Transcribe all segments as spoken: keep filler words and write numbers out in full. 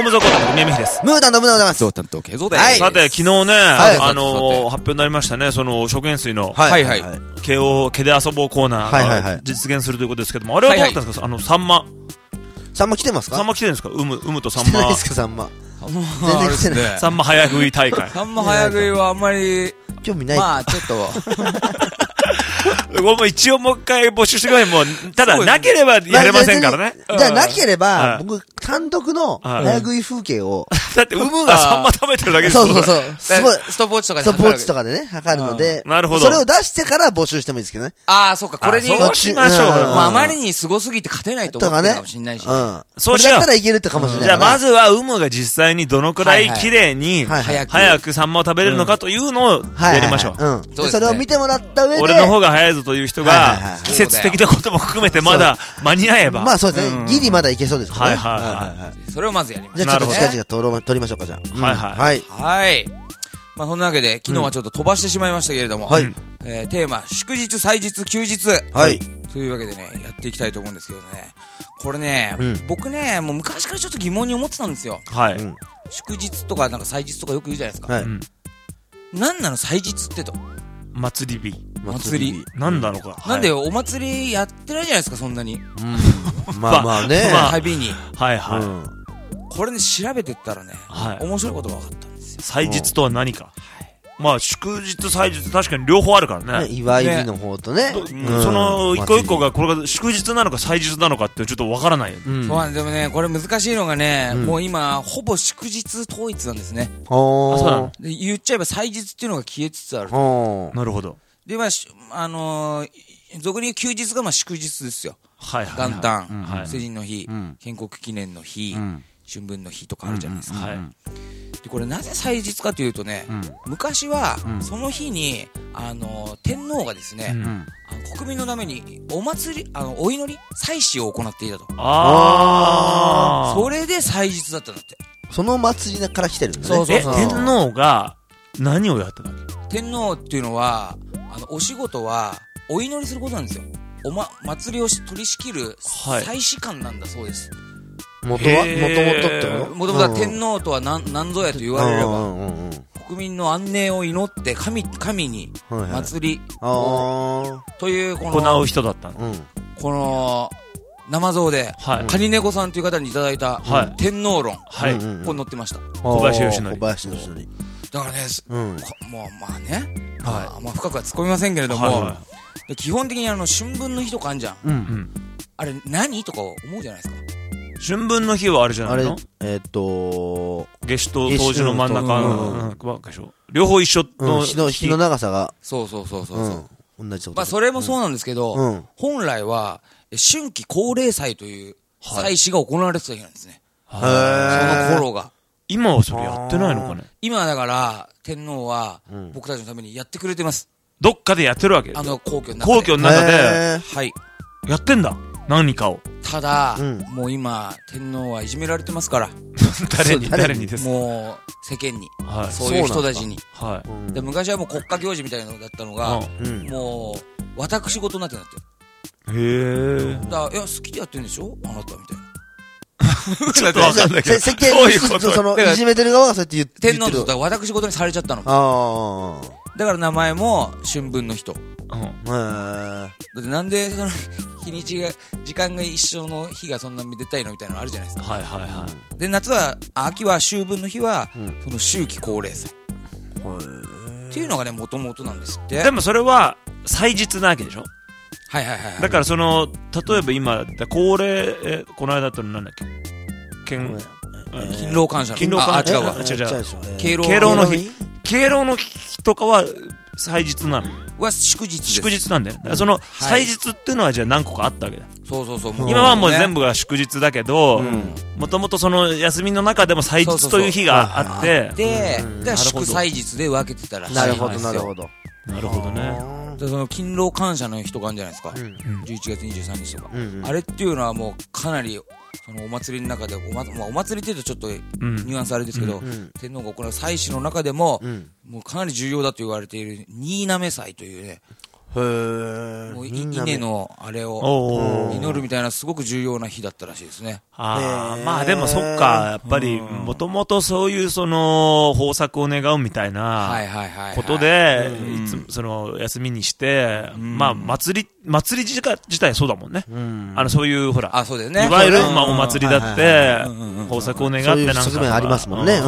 コムゾコ担当宮美です。 ムー担当ムー担当ます。 そう担当ケゾです。 はい。さて昨日ね、 はいあのー、発表になりましたね。その食塩水のはいはい毛を毛で遊ぼうコーナーが実現するということですけども、あれはどうだったんですか。あのサンマ。 サンマ来てますか。 サンマ来てるんですか。うむうむとサンマ。 来てないですかサンマ。全然来てない。 サンマ早食い大会。 サンマ早食いはあんまり興味ない。 まあちょっと。 もう一応もう一回募集してください。もう、ただ、なければやれませんからね。 じゃあ、なければ、僕、単独の早食い風景を。 だって、ウムがサンマ食べてるだけですそうそうそう。 ストップウォッチとかで。 ストップウォッチとかでね、測るので。 なるほど。 それを出してから募集してもいいですけどね。 ああ、そうか、これに。 そうしましょう。 まあ、あまりに凄すぎて勝てないと思ってるかもしれないし。うん。 そうしったらいけるってかもしれない。 じゃあ、まずは、ウムが実際にどのくらい綺麗に、早くサンマを食べれるのかというのをやりましょう。 うん。それを見てもらった上で。 俺の方が早いぞという人が、季節的なことも含めてまだ間に合えば。 まあそうですね。ギリまだいけそうですからね。 はいはいはい。 それをまずやります。じゃあちょっと近々撮ろう、撮りましょうか、じゃあ。 はいはい。 はい。まあそんなわけで、昨日はちょっと飛ばしてしまいましたけれども、はい。えー、テーマ、祝日、祭日、休日。 はい。 というわけでね、やっていきたいと思うんですけどね。これね、僕ね、もう昔からちょっと疑問に思ってたんですよ。 はい。 祝日とか、なんか祭日とかよく言うじゃないですか。 はい。 何なの祭日ってと。 祭り日。 祭り。 何なのか。 なんでお祭りやってないじゃないですか、そんなに。 うん。まあまあね。 旅に。 はいはい。 これね、調べてったらね、面白いことが分かったんですよ。 祭日とは何か。まあ、祝日、祭日、確かに両方あるからね。 祝い日の方とね。 その、一個一個が、これが祝日なのか祭日なのかってちょっとわからない。 そうなんでもね、これ難しいのがね、もう今、ほぼ祝日統一なんですね。 あ、そうなの。 言っちゃえば祭日っていうのが消えつつある。 なるほど。 で、まあ、あの、俗に言う休日がまあ祝日ですよ。 はい。 元旦、成人の日、建国記念の日、春分の日とかあるじゃないですか。でこれなぜ祭日かというとね、昔はその日にあの天皇がですね、国民のためにお祭り、あのお祈り、祭祀を行っていたと。ああ。それで祭日だったんだって。 その祭りから来てるんですね。そうそうそう。天皇が何をやってたの？ 天皇っていうのはあのお仕事はお祈りすることなんですよ。おま祭りを取り仕切る祭祀官なんだそうです。 元は元々ってこと？ 元々は天皇とは何何ぞやと言われれば、国民の安寧を祈って神神に祭りというこの行う人だったの。 この生像でカニネコさんという方にいただいた天皇論、ここに載ってました。 小林義則。 小林義則。 だからね、もうまあね、まあ深くは突っ込みませんけれども、基本的にあの春分の日とかあるじゃん。あれ何とか思うじゃないですか。 春分の日はあれじゃないの？ えっと夏至と冬至の真ん中の両方一緒の日の長さがそうそうそうそう同じ。 まあそれもそうなんですけど、本来は春季皇霊祭という祭祀が行われてた日なんですね。その頃が。 今はそれやってないのかね？ 今はだから天皇は僕たちのためにやってくれてます。 どっかでやってるわけ？ あの皇居の中で。 皇居の中ではいやってんだ。何かを。 ただ、うん、もう今天皇はいじめられてますから誰に誰にですか？ もう世間に、はい、そういう人たちに、 はい、 で昔はもう国家行事みたいなのだったのが、うん、もう私事になってなってる。へえ。 だいや好きでやってるんでしょあなたみたいな。 ちょっとわかんないけど。 世間のそのいじめてる側がそうやって言って天皇のことは私事にされちゃったの。 ああ。だから名前も春分の日と。 うん。だってなんでその日にちが時間が一緒の日がそんなめでたいのみたいなのあるじゃないですか。 はいはいはい。 で夏は秋は秋分の日は、うん、その秋季皇霊祭。っていうのがね元々なんですって。 でもそれは祭日なわけでしょ？ はいはいはい、はい。 だからその例えば今皇霊えこの間となんだっけ？勤勤労感謝の日。 勤労感謝。 あ違うわ。 違う違う。 敬老敬老の日。敬老の日とかは祭日なの？ は祝日です。 祝日なんだよ。だからその祭日っていうのはじゃあ何個かあったわけだ。 そうそうそう。 今はもう全部が祝日だけど、もともとその休みの中でも祭日という日があって、 で、祝祭日で分けてたらしいんですよ。 なるほどなるほど。 なるほどね。 でその勤労感謝の日とかあるんじゃないですか。じゅういちがつにじゅうさんにちとか。あれっていうのはもうかなりそのお祭りの中でお、ままあ、お祭りっていうとちょっとニュアンスあれですけど、うん、天皇が行う祭祀の中でも、うん、もうかなり重要だと言われている新滑祭というね、 へー。 もう稲のあれを祈るみたいなすごく重要な日だったらしいですね。 ああ、まあでもそっか、やっぱり、もともとそういうその、豊作を願うみたいな、ことで、いつもその、休みにして、まあ、祭り、祭り自体、自体そうだもんね。あの、そういう、ほら、 あ、そうだよね。 いわゆる、まあ、お祭りだって、豊作を願ってなんか。 そういう側面ありますもんね。うん。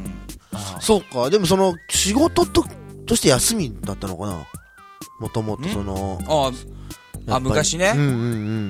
そうか、でもその、仕事と、として休みだったのかなもともとその、 ああ、昔ね。 うんうんうん。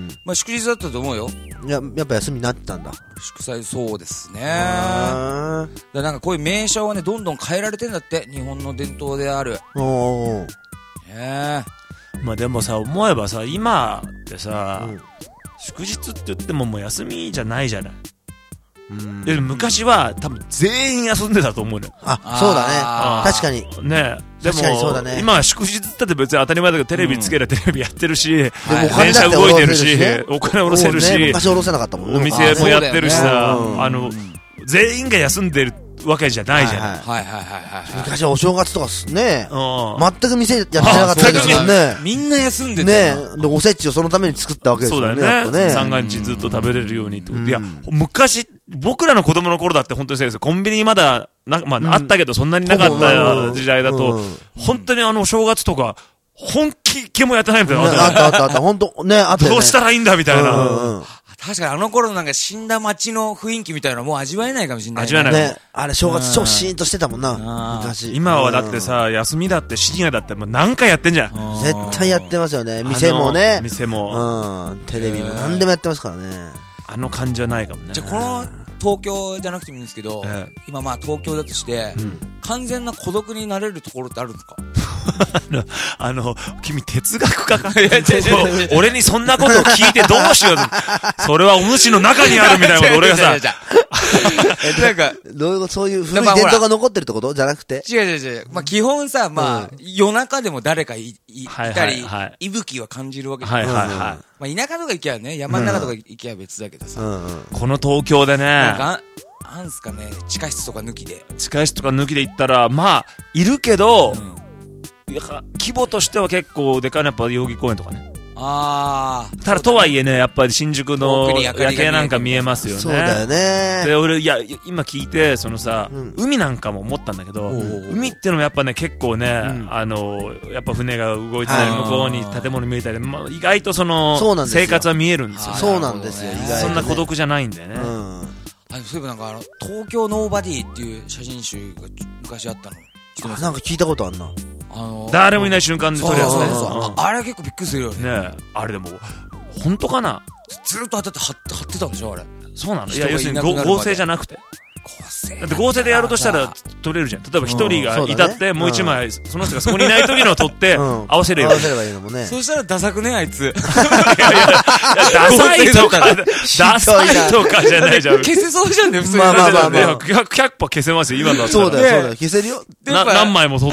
まあ祝日だったと思うよ。 や、やっぱ休みになってたんだ。 祝祭、そうですね。だなんかこういう名称はね、どんどん変えられてんだって、日本の伝統である。おー。ねえ。まあでもさ、思えばさ、今ってさ、うん、祝日って言ってももう休みじゃないじゃない。で昔は多分全員休んでたと思うのよ。 あ、そうだね。確かに。 ねでも、ね、今は祝日だって別に当たり前だけど、テレビつけりゃテレビやってるし、うん、電車動いてるし、お金下ろせるし、 昔下ろせなかったもんね。 お店もやってるしさ、あの、全員が休んでるわけじゃないじゃない。はいはいはいはい。昔はお正月とかね、全く店やってなかったですもんね。 みんな休んでた。 ねで、おせちをそのために作ったわけですよね。 そうだよね。三が日ずっと食べれるようにってこと。いや、昔、僕らの子供の頃だって本当にそうですよ。コンビニまだ、なまあ、あったけどそんなになかった時代だと、本当にあの、お正月とか、本気気もやってないみたいな。 あったあったあった。本当ね、あった。 どうしたらいいんだみたいな。 確かにあの頃なんか死んだ街の雰囲気みたいなのもう味わえないかもしれない。 味わえない。 ね。あれ正月超シーンとしてたもんな。昔。 今はだってさ、休みだって深夜だってもう何回やってんじゃん。 絶対やってますよね。店もね。 店も。 うん。テレビも何でもやってますからね。 あの感じはないかもね。 じゃあこの東京じゃなくてもいいんですけど、今まあ東京だとして、完全な孤独になれるところってあるんですか？ あの、君哲学家か俺にそんなことを聞いてどうしようそれはお主の中にあるみたいなこと俺がさ。 なんか、どういうこと、そういう古い伝統が残ってるってことじゃなくて違う違う違う。まあ基本さ、まあ、夜中でも誰かいたり、息吹は感じるわけじゃないですか。まあ田舎とか行きゃね、山の中とか行きゃ別だけどさ。 この東京でね。 なんすかね、地下室とか抜きで。 地下室とか抜きで行ったら、まあ、いるけど、規模としては結構でかいのやっぱ代々木公園とかね。ああ。ただとはいえね、やっぱり新宿の夜景なんか見えますよね。 そうだよね。 で、俺、いや、今聞いて、そのさ、海なんかも思ったんだけど、海ってのもやっぱね、結構ね、あの、やっぱ船が動いてたり、向こうに建物見えたり、意外とその、生活は見えるんですよ。 そうなんですよ、意外と。 そんな孤独じゃないんだよね。 あ、そういえばなんかあの、東京ノーバディっていう写真集が昔あったの。 なんか聞いたことあんな。 あのー、誰もいない瞬間で撮るやつね。 あれ結構びっくりするよね。 ねえ。あれでも、本当かな？ ずっと当たって貼ってたんでしょあれ。 そうなの？いや、要するに合成じゃなくて。合成だって合成でやるとしたら撮れるじゃん。例えば一人がいたって、もう一枚、その人がそこにいない時のを撮って、合わせるよ。 合わせればいいのもね。 そしたらダサくね、あいつ。いやいや、ダサいとか、ダサいとかじゃないじゃん。 消せそうじゃんね、普通に。 まあまあまあまあ。 ひゃくパー消せますよ、今のだったら。 そうだよ、そうだよ。消せるよ。 何枚も撮って、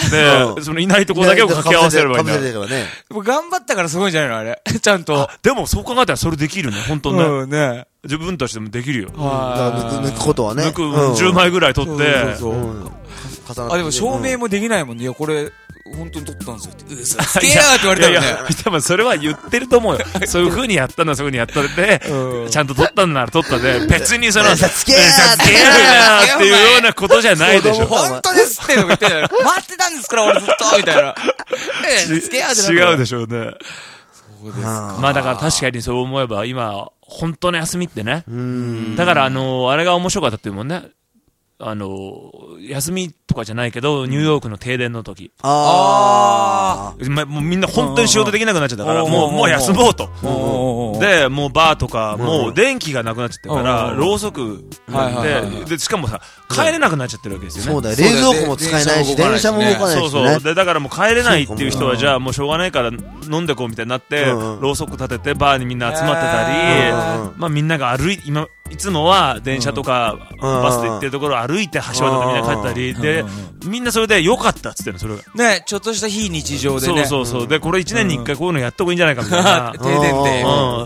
そのいないとこだけを掛け合わせればいいんだ。 頑張ったからすごいんじゃないのあれ。ちゃんと。 でもそう考えたらそれできるね、本当ね。うんね。自分たちでもできるよ。 抜くことはね。 抜くじゅうまいぐらい取って。 あ、でも証明もできないもんね。いや、これ、本当に撮ったんですよって。うそつけやーって言われたよね。いや、 多分それは言ってると思うよ。そういう風にやったのはそういう風にやったんで、ちゃんと撮ったんなら撮ったで、別にその、 つけやーつけやーっていうようなことじゃないでしょ。 本当ですっての言ってたよ。待ってたんですから、俺ずっとみたいな。え、つけやーって違うでしょうね。そうですか。まあだから確かにそう思えば、今、本当の休みってね。だからあの、あれが面白かったっていうもんね。あの、休みとかじゃないけど、ニューヨークの停電の時。ああ。もうみんな本当に仕事できなくなっちゃったから、もう、もう休もうと。で、もうバーとか、もう電気がなくなっちゃってから、ろうそくで、で、しかもさ、帰れなくなっちゃってるわけですよね。 そうだよ。冷蔵庫も使えないし、電車も動かないし。 そうそう。で、だからもう帰れないっていう人は、じゃあもうしょうがないから飲んでこうみたいになって、ろうそく立ててバーにみんな集まってたり、まあみんなが歩い、今、いつもは電車とかバスで行ってるところを歩いて橋渡ってみんな帰ったりで、みんなそれで良かったっつってんの、それが。 ね、ちょっとした非日常でね。 そうそうそう。で、これ一年に一回こういうのやっとくいいんじゃないかみたいな。 停電で。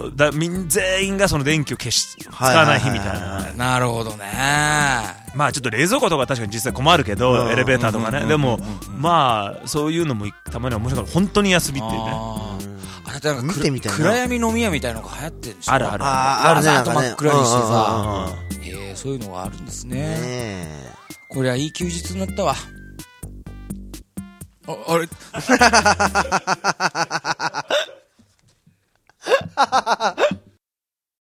のだみん全員がその電気を消し使わない日みたいな。 なるほどね。 まあちょっと冷蔵庫とか確かに実際困るけど、うん、エレベーターとかね、うん、でも、うん、まあそういうのもたまに面白いから本当に休みっていうね。 あれなんか見てみたいな、暗闇飲み屋みたいなのが流行ってるんでしょ。 あるあるあるね。あと真っ暗にしてさ、えー、そういうのがあるんですね。ねこれはいい休日になったわ。あ、あれ